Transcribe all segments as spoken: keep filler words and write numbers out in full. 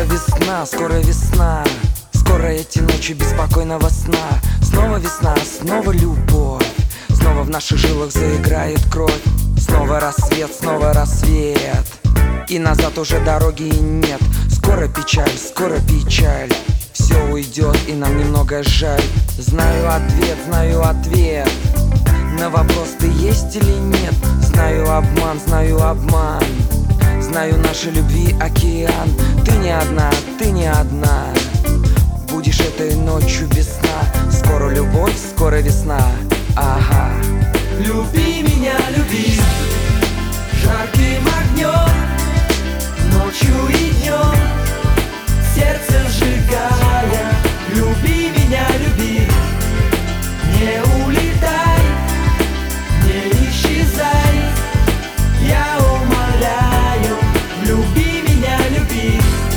Скоро весна, скоро весна, скоро эти ночи беспокойного сна. Снова весна, снова любовь, снова в наших жилах заиграет кровь. Снова рассвет, снова рассвет, и назад уже дороги нет. Скоро печаль, скоро печаль, все уйдет и нам немного жаль. Знаю ответ, знаю ответ на вопрос, ты есть или нет. Знаю обман, знаю обман, знаю нашей любви океан. Ты не одна, ты не одна, будешь этой ночью весна. Скоро любовь, скоро весна, ага. Люби меня, люби жарким огнем, ночью и днем, сердце сжигая. Люби меня, люби, не улетай, не исчезай, я умоляю. Люби меня, люби,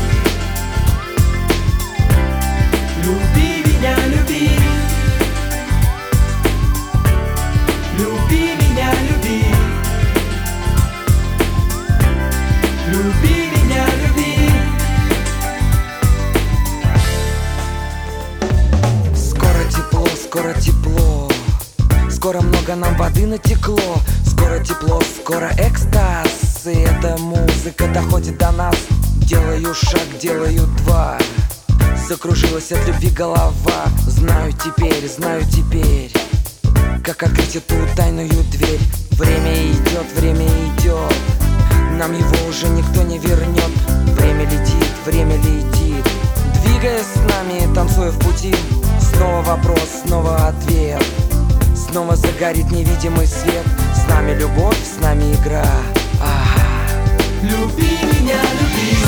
люби меня, люби, люби меня, люби, люби меня, люби. Скоро тепло, скоро тепло, скоро много нам воды натекло. Скоро тепло, скоро экстаз, и эта музыка доходит до нас. Делаю шаг, делаю два, закружилась от любви голова. Знаю теперь, знаю теперь, как открыть эту тайную дверь. Время идет, время идет, нам его уже никто не вернет. Время летит, время летит, двигаясь с нами, танцуя в пути. Снова вопрос, снова ответ, снова загорит невидимый свет. С нами любовь, с нами игра, ага. Люби меня, люби